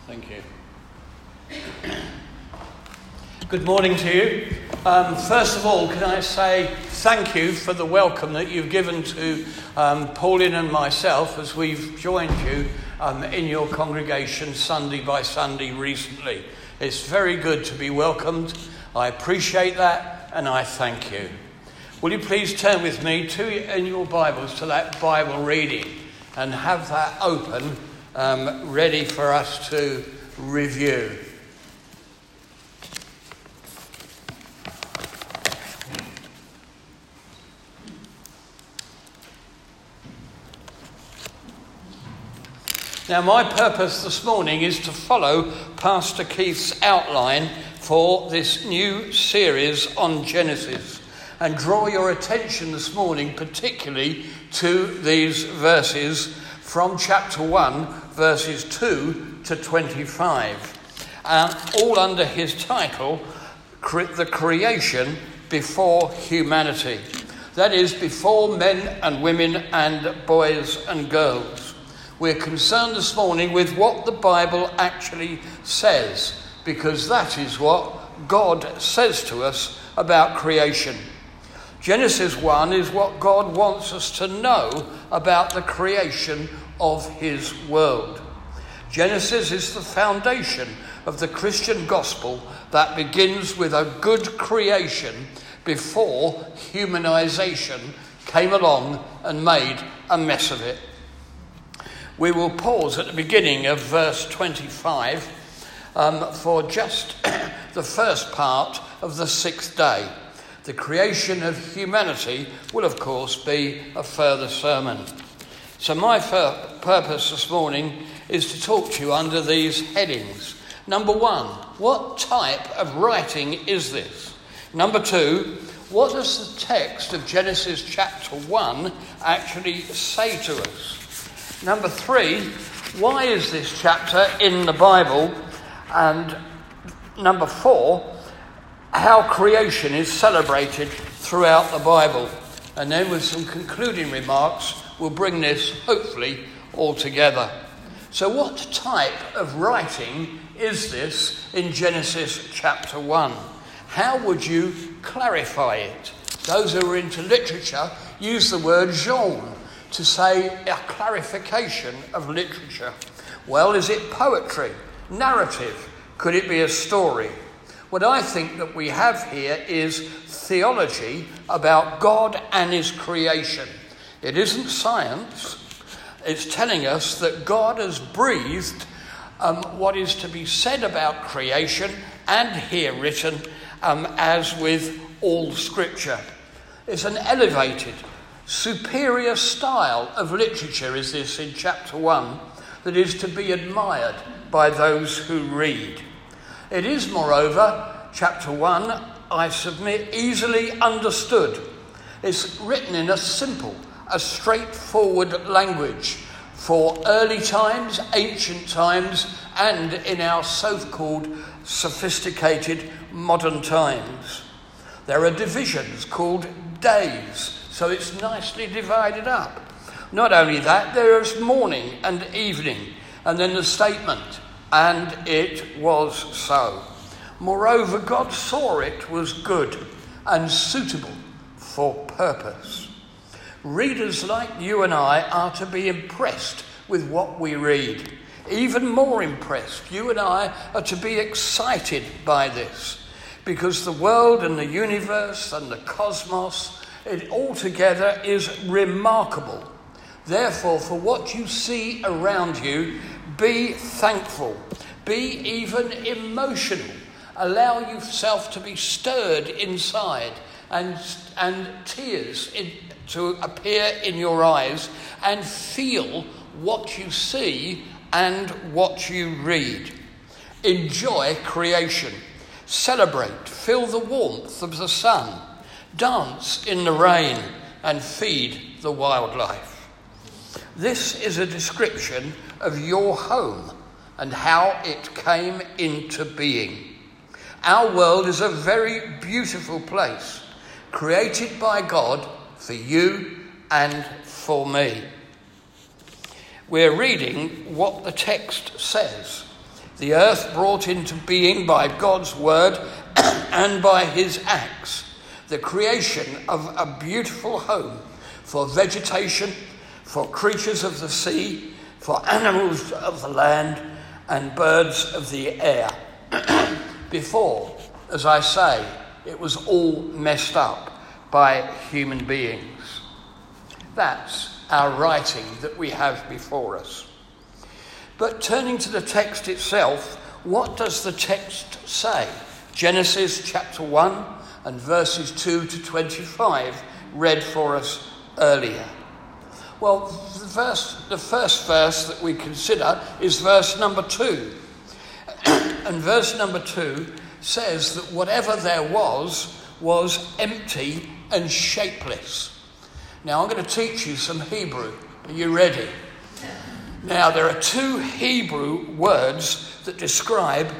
Thank you. Good morning to you. First of all, can I say thank you for the welcome that you've given to Pauline and myself as we've joined you in your congregation Sunday by Sunday recently. It's very good to be welcomed. I appreciate that and I thank you. Will you please turn with me in your Bibles to that Bible reading and have that open, ready for us to review. Now, my purpose this morning is to follow Pastor Keith's outline for this new series on Genesis and draw your attention this morning particularly to these verses from chapter 1, verses 2 to 25, all under his title, The Creation Before Humanity. That is, before men and women and boys and girls. We're concerned this morning with what the Bible actually says, because that is what God says to us about creation. Genesis 1 is what God wants us to know about the creation of his world. Genesis is the foundation of the Christian gospel that begins with a good creation before humanization came along and made a mess of it. We will pause at the beginning of verse 25 for just the first part of the sixth day. The creation of humanity will, of course, be a further sermon. So my purpose this morning is to talk to you under these headings. Number 1, what type of writing is this? Number 2, what does the text of Genesis chapter 1 actually say to us? Number 3, why is this chapter in the Bible? And number 4, how creation is celebrated throughout the Bible. And then with some concluding remarks, we'll bring this, hopefully, all together. So what type of writing is this in Genesis chapter 1? How would you clarify it? Those who are into literature use the word genre to say a clarification of literature. Well, is it poetry, narrative? Could it be a story? What I think that we have here is theology about God and his creation. It isn't science. It's telling us that God has breathed what is to be said about creation and here written as with all scripture. It's an elevated, superior style of literature is this in chapter 1 that is to be admired by those who read. It is, moreover, chapter 1, I submit, easily understood. It's written in a simple, a straightforward language for early times, ancient times, and in our so-called sophisticated modern times. There are divisions called days, so it's nicely divided up. Not only that, there is morning and evening, and then the statement, and it was so. Moreover, God saw it was good and suitable for purpose. Readers like you and I are to be impressed with what we read. Even more impressed, you and I are to be excited by this, because the world and the universe and the cosmos, it altogether is remarkable. Therefore, for what you see around you, be thankful, be even emotional. Allow yourself to be stirred inside and tears to appear in your eyes and feel what you see and what you read. Enjoy creation. Celebrate. Feel the warmth of the sun. Dance in the rain and feed the wildlife. This is a description of your home and how it came into being. Our world is a very beautiful place, created by God for you and for me. We're reading what the text says. the earth brought into being by God's word and by his acts, the creation of a beautiful home for vegetation, for creatures of the sea, for animals of the land, and birds of the air. Before, as I say, it was all messed up by human beings. That's our writing that we have before us. But turning to the text itself, what does the text say? Genesis chapter 1 and verses 2 to 25 read for us earlier. Well, the first verse that we consider is verse number 2. And verse number 2 says that whatever there was empty and shapeless. Now I'm going to teach you some Hebrew. Are you ready? Now there are two Hebrew words that describe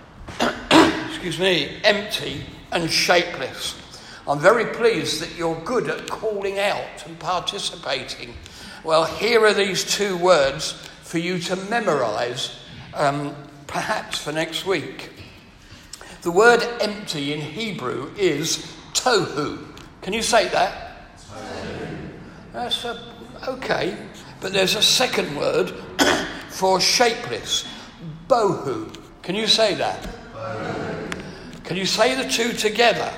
empty and shapeless. I'm very pleased that you're good at calling out and participating. Well, here are these two words for you to memorise, perhaps for next week. The word empty in Hebrew is tohu. Can you say that? Tohu. That's okay. But there's a second word for shapeless, bohu. Can you say that? Bohu. Can you say the two together?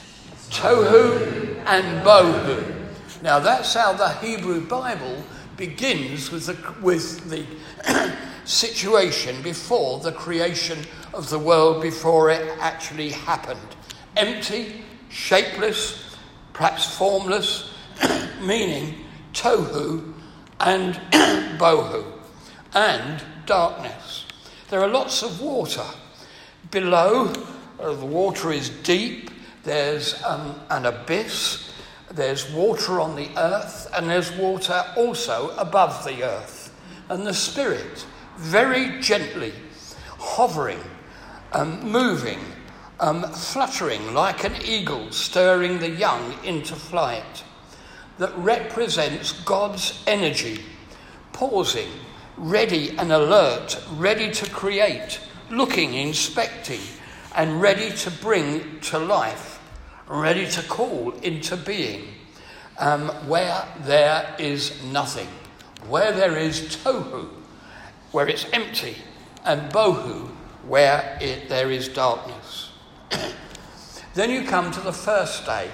Tohu and bohu. Now that's how the Hebrew Bible begins with the situation before the creation of the world, before it actually happened. Empty, shapeless, perhaps formless, meaning tohu and bohu, and darkness. There are lots of water. Below, the water is deep. There's an abyss. There's water on the earth, and there's water also above the earth. And the Spirit, very gently, hovering, moving, fluttering like an eagle, stirring the young into flight, that represents God's energy, pausing, ready and alert, ready to create, looking, inspecting, and ready to bring to life, ready to call into being, where there is nothing, where there is tohu, where it's empty, and bohu, where there is darkness. Then you come to the first day,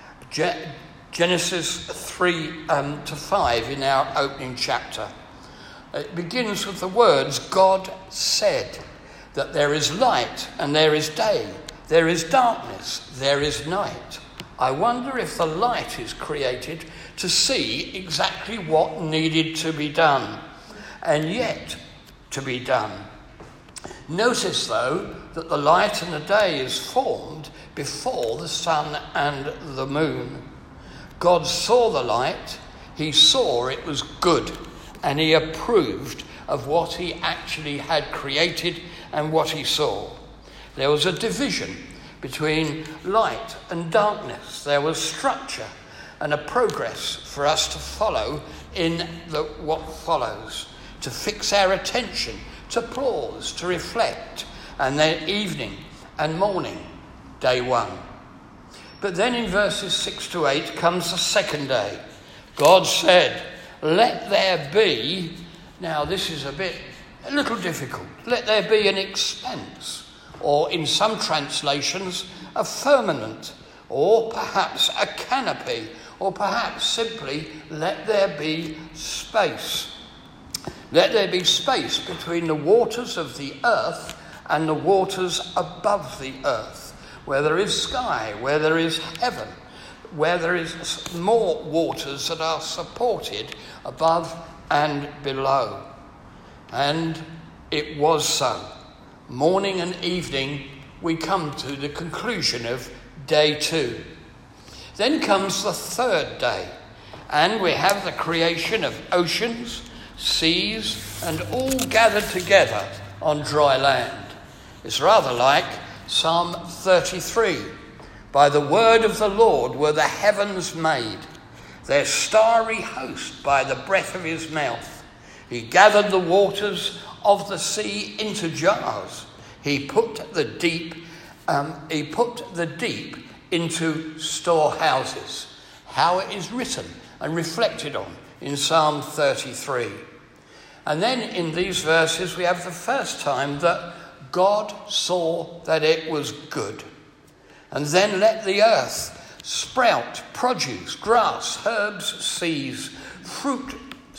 Genesis 3 to 5 in our opening chapter. It begins with the words, God said that there is light and there is day, there is darkness, there is night. I wonder if the light is created to see exactly what needed to be done and yet to be done. Notice, though, that the light and the day is formed before the sun and the moon. God saw the light, he saw it was good, and he approved of what he actually had created and what he saw. There was a division between light and darkness. There was structure and a progress for us to follow in what follows, to fix our attention, to pause, to reflect, and then evening and morning, day one. But then in verses 6 to 8 comes the second day. God said, let there be, now this is a little difficult, let there be an expanse, or in some translations, a firmament, or perhaps a canopy, or perhaps simply, let there be space. Let there be space between the waters of the earth and the waters above the earth, where there is sky, where there is heaven, where there is more waters that are supported above and below. And it was so. Morning and evening, we come to the conclusion of day 2. Then comes the third day, and we have the creation of oceans, seas, and all gathered together on dry land. It's rather like Psalm 33. By the word of the Lord were the heavens made, their starry host by the breath of his mouth. He gathered the waters of the sea into jars. He put the deep into storehouses. How it is written and reflected on in Psalm 33. And then in these verses we have the first time that God saw that it was good. And then let the earth sprout produce, grass, herbs, seeds, fruit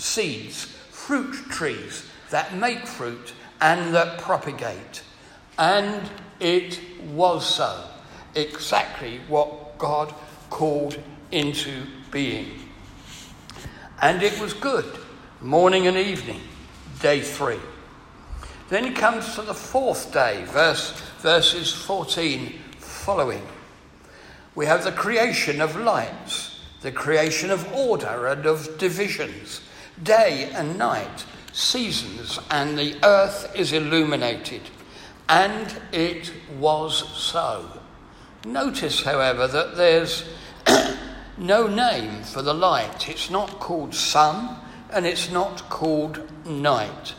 trees that make fruit and that propagate. And it was so. Exactly what God called into being. And it was good, morning and evening, day 3. Then it comes to the 4th day, verses 14 following. We have the creation of lights, the creation of order and of divisions, day and night, seasons, and the earth is illuminated. And it was so. Notice, however, that there's no name for the light. It's not called sun and it's not called night.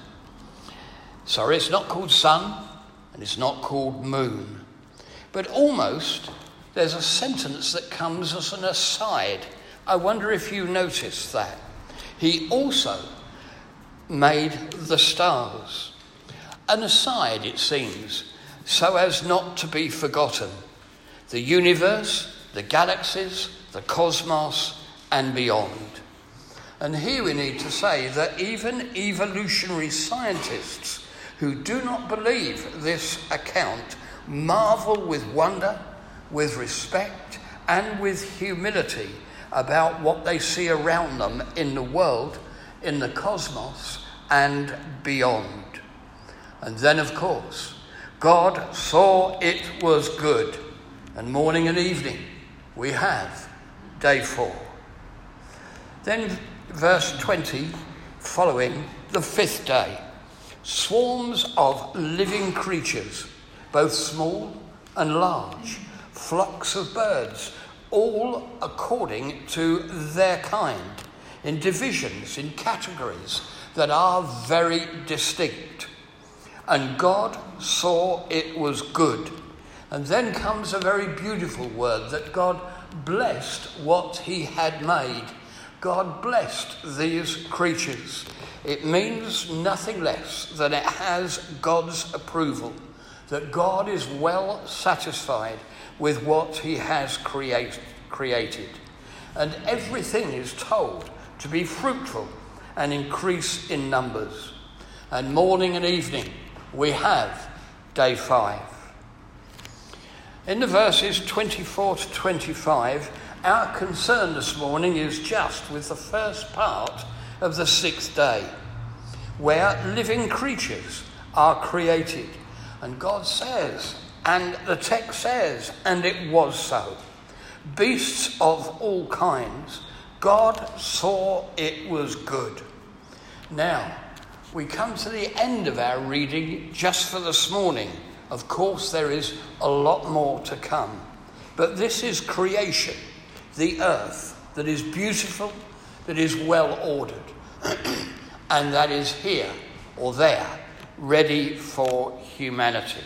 It's not called sun and it's not called moon. But almost there's a sentence that comes as an aside. I wonder if you noticed that. He also made the stars. An aside, it seems, so as not to be forgotten. The universe, the galaxies, the cosmos, and beyond. And here we need to say that even evolutionary scientists who do not believe this account marvel with wonder, with respect, and with humility about what they see around them in the world, in the cosmos, and beyond. And then, of course, God saw it was good. And morning and evening, we have day 4. Then verse 20, following, the 5th day. Swarms of living creatures, both small and large, flocks of birds, all according to their kind, in divisions, in categories that are very distinct. And God saw it was good. And then comes a very beautiful word that God blessed what he had made. God blessed these creatures. It means nothing less than it has God's approval, that God is well satisfied with what he has created. And everything is told to be fruitful and increase in numbers. And morning and evening, we have day 5. In the verses 24 to 25, our concern this morning is just with the first part of the 6th day, where living creatures are created. And God says, and the text says, and it was so. Beasts of all kinds, God saw it was good. Now, we come to the end of our reading just for this morning. Of course, there is a lot more to come. But this is creation, the earth, that is beautiful, that is well ordered, and that is here or there, ready for humanity.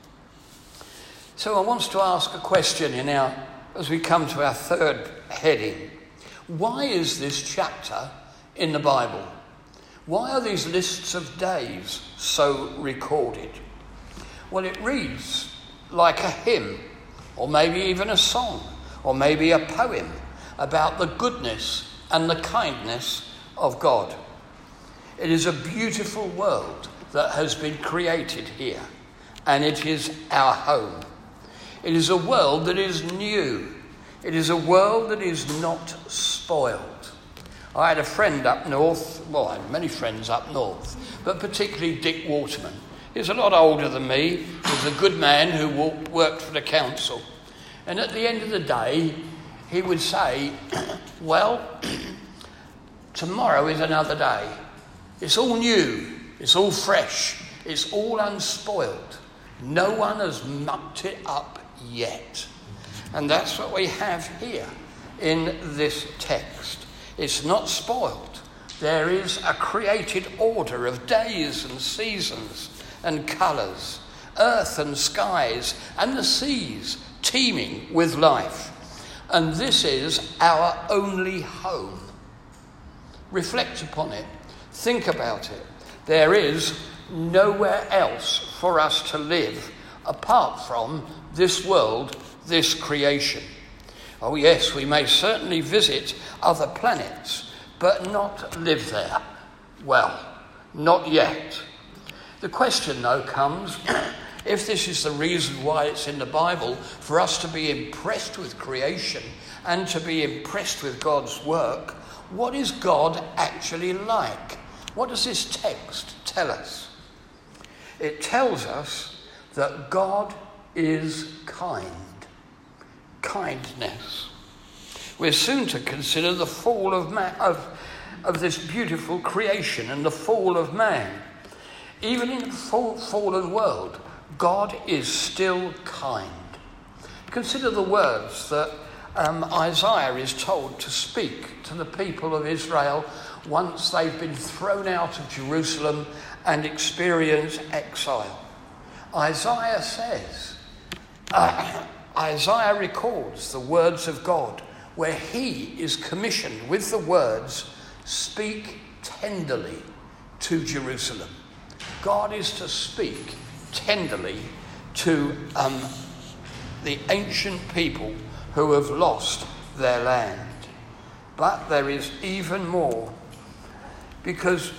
So I want to ask a question as we come to our 3rd heading. Why is this chapter in the Bible? Why are these lists of days so recorded? Well, it reads like a hymn, or maybe even a song, or maybe a poem about the goodness and the kindness of God. It is a beautiful world that has been created here, and it is our home. It is a world that is new. It is a world that is not spoiled. I had a friend up north, well, I had many friends up north, but particularly Dick Waterman. He's a lot older than me. He was a good man who worked for the council. And at the end of the day, he would say, well, tomorrow is another day. It's all new. It's all fresh. It's all unspoiled. No one has mucked it up yet. And that's what we have here in this text. It's not spoiled. There is a created order of days and seasons and colours, earth and skies and the seas teeming with life. And this is our only home. Reflect upon it. Think about it. There is nowhere else for us to live apart from this world, this creation. Oh yes, we may certainly visit other planets, but not live there. Well, not yet. The question, though, comes, if this is the reason why it's in the Bible, for us to be impressed with creation and to be impressed with God's work, what is God actually like? What does this text tell us? It tells us that God is kind. Kindness. We're soon to consider the fall of man, of this beautiful creation and the fall of man. Even in the fallen world, God is still kind. Consider the words that Isaiah is told to speak to the people of Israel once they've been thrown out of Jerusalem and experience exile. Isaiah says, Isaiah records the words of God where he is commissioned with the words, "Speak tenderly to Jerusalem." God is to speak tenderly to the ancient people who have lost their land. But there is even more, because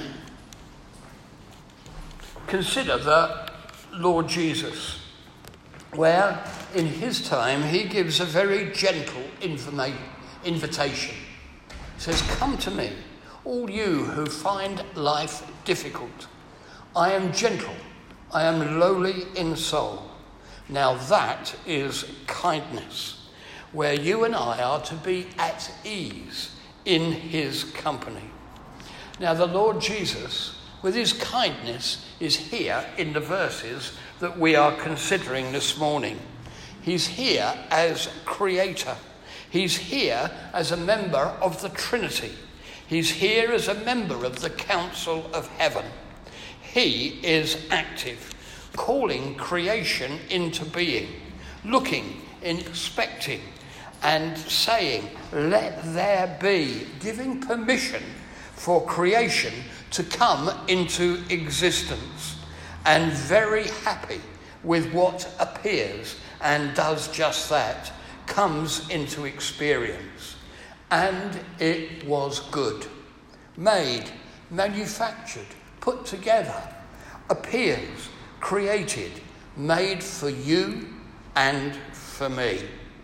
consider the Lord Jesus, where in his time he gives a very gentle invitation. He says, "Come to me, all you who find life difficult. I am gentle, I am lowly in soul." Now that is kindness, where you and I are to be at ease in his company. Now the Lord Jesus, with his kindness, is here in the verses that we are considering this morning. He's here as creator. He's here as a member of the Trinity. He's here as a member of the council of heaven. He is active, calling creation into being, looking, inspecting, and saying, "Let there be," giving permission for creation to come into existence, and very happy with what appears and does just that, comes into experience. And it was good. Made, manufactured, put together, appears, created, made for you and for me.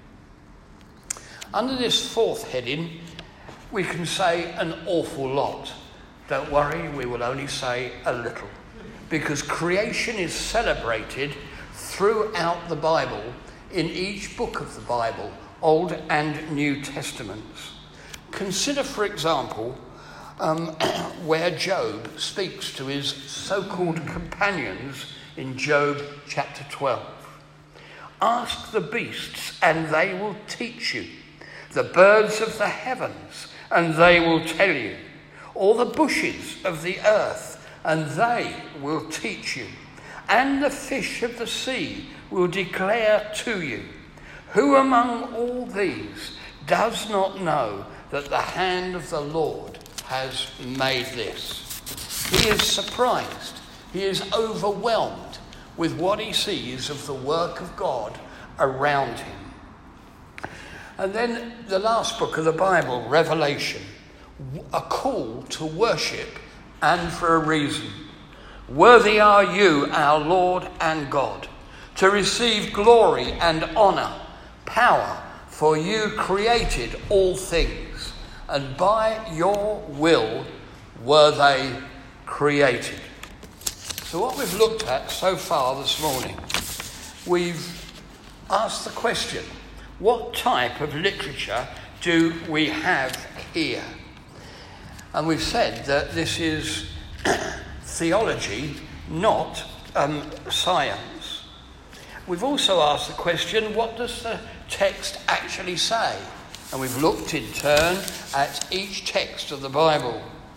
Under this fourth heading, we can say an awful lot. Don't worry, we will only say a little, because creation is celebrated throughout the Bible, in each book of the Bible, Old and New Testaments. Consider, for example, where Job speaks to his so-called companions in Job chapter 12. "Ask the beasts, and they will teach you, the birds of the heavens, and they will tell you, all the bushes of the earth, and they will teach you, and the fish of the sea will declare to you. Who among all these does not know that the hand of the Lord has made this?" He is surprised. He is overwhelmed with what he sees of the work of God around him. And then the last book of the Bible, Revelation, a call to worship, and for a reason. "Worthy are you, our Lord and God, to receive glory and honour, power, for you created all things, and by your will were they created." So what we've looked at so far this morning, we've asked the question, what type of literature do we have here? And we've said that this is theology, not science. We've also asked the question, what does the text actually say? And we've looked in turn at each text of the Bible.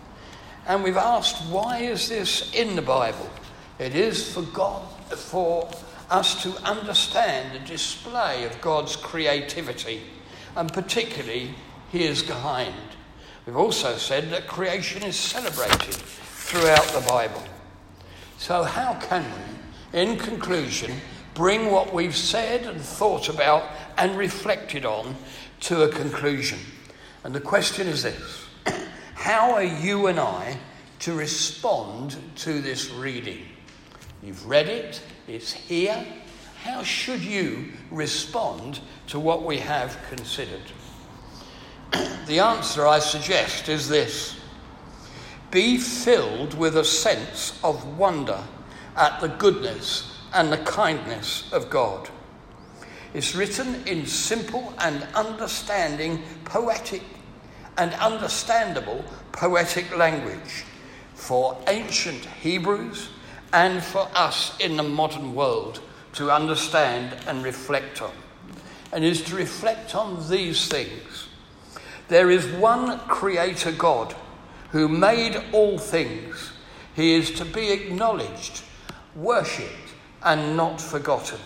And we've asked, why is this in the Bible? It is for us to understand the display of God's creativity, and particularly his behind. We've also said that creation is celebrated throughout the Bible. So how can we, in conclusion, bring what we've said and thought about and reflected on to a conclusion? And the question is this: how are you and I to respond to this reading? You've read it, it's here. How should you respond to what we have considered? The answer, I suggest, is this: be filled with a sense of wonder at the goodness and the kindness of God. It's written in simple and understandable poetic language for ancient Hebrews and for us in the modern world to understand and reflect on. And is to reflect on these things. There is one creator God who made all things. He is to be acknowledged, worshipped, and not forgotten.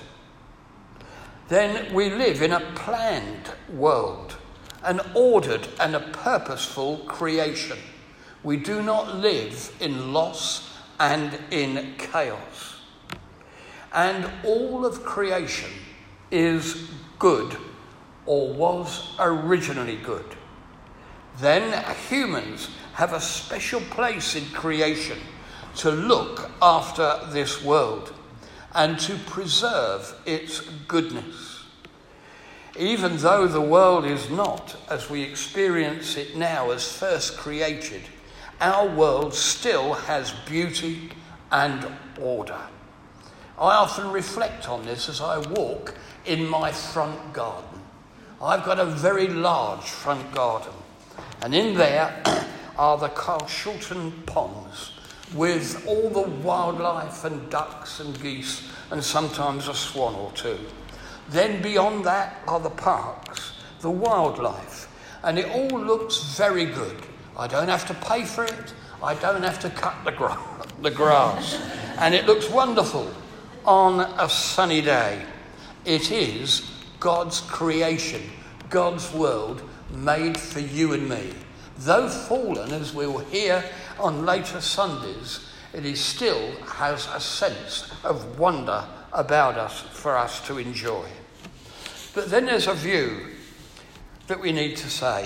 Then we live in a planned world, an ordered and a purposeful creation. We do not live in loss and in chaos. And all of creation is good, or was originally good. Then humans have a special place in creation to look after this world and to preserve its goodness. Even though the world is not as we experience it now as first created, our world still has beauty and order. I often reflect on this as I walk in my front garden. I've got a very large front garden, and in there are the Carshalton ponds with all the wildlife and ducks and geese and sometimes a swan or two. Then beyond that are the parks, the wildlife, and it all looks very good. I don't have to pay for it. I don't have to cut the grass. And it looks wonderful on a sunny day. It is God's creation, God's world made for you and me. Though fallen, as we will hear on later Sundays, it still has a sense of wonder about us for us to enjoy. But then there's a view that we need to say.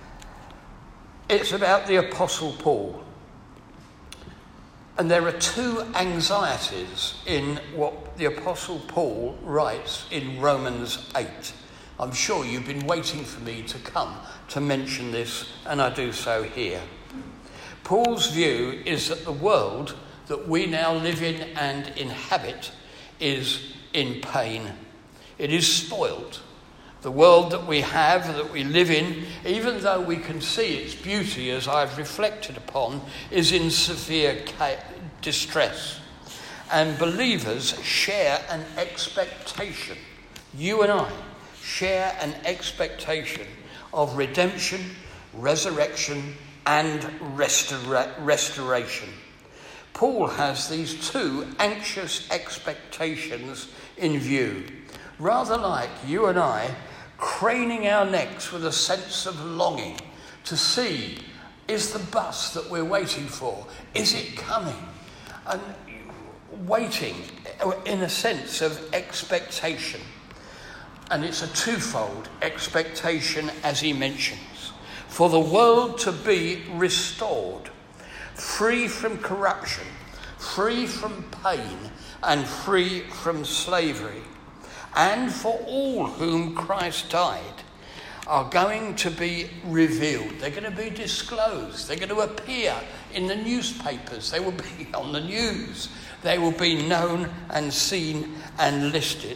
It's about the Apostle Paul. And there are two anxieties in what the Apostle Paul writes in Romans 8. I'm sure you've been waiting for me to come to mention this, and I do so here. Paul's view is that the world that we now live in and inhabit is in pain. It is spoiled. The world that we have, that we live in, even though we can see its beauty, as I've reflected upon, is in severe distress. And believers share an expectation. You and I share an expectation of redemption, resurrection, and restoration. Paul has these two anxious expectations in view, rather like you and I craning our necks with a sense of longing to see, is the bus that we're waiting for, is it coming? And waiting in a sense of expectation. And it's a twofold expectation, as he mentions, for the world to be restored, free from corruption, free from pain, and free from slavery. And for all whom Christ died are going to be revealed. They're going to be disclosed. They're going to appear in the newspapers. They will be on the news. They will be known and seen and listed.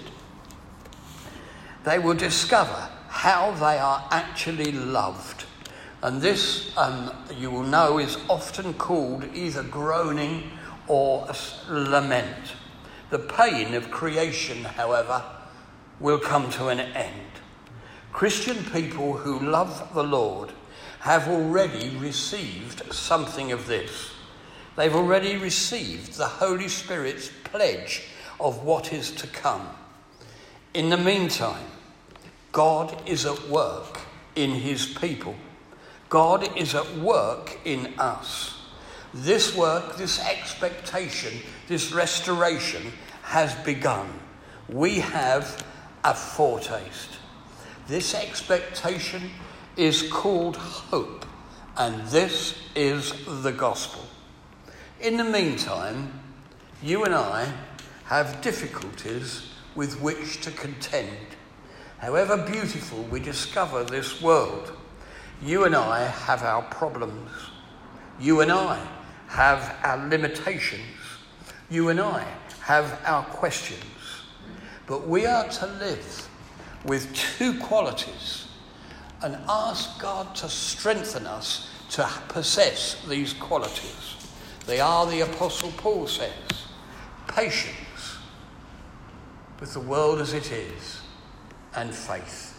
They will discover how they are actually loved. And this, you will know, is often called either groaning or lament. The pain of creation, however, will come to an end. Christian people who love the Lord have already received something of this. They've already received the Holy Spirit's pledge of what is to come. In the meantime, God is at work in his people. God is at work in us. This work, this expectation, this restoration has begun. We have a foretaste. This expectation is called hope, and this is the gospel. In the meantime, you and I have difficulties with which to contend. However beautiful we discover this world, you and I have our problems. You and I have our limitations. You and I have our questions. But we are to live with two qualities and ask God to strengthen us to possess these qualities. They are, the Apostle Paul says, patience with the world as it is, and faith.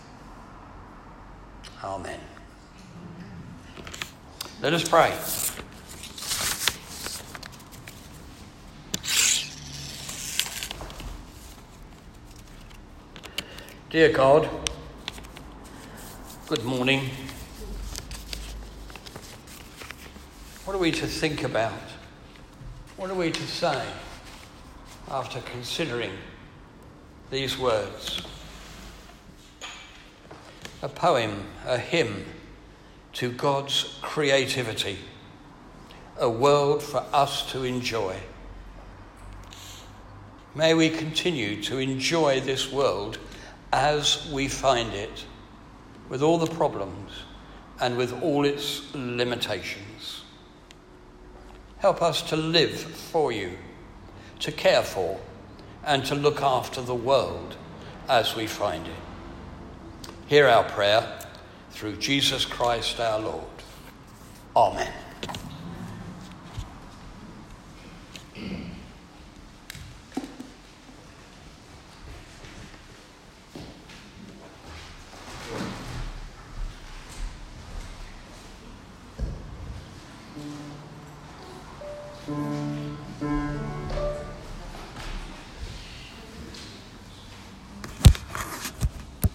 Amen. Let us pray. Dear God, good morning. What are we to think about? What are we to say after considering these words? A poem, a hymn to God's creativity, a world for us to enjoy. May we continue to enjoy this world as we find it, with all the problems and with all its limitations. Help us to live for you, to care for and to look after the world as we find it. Hear our prayer through Jesus Christ our Lord. Amen.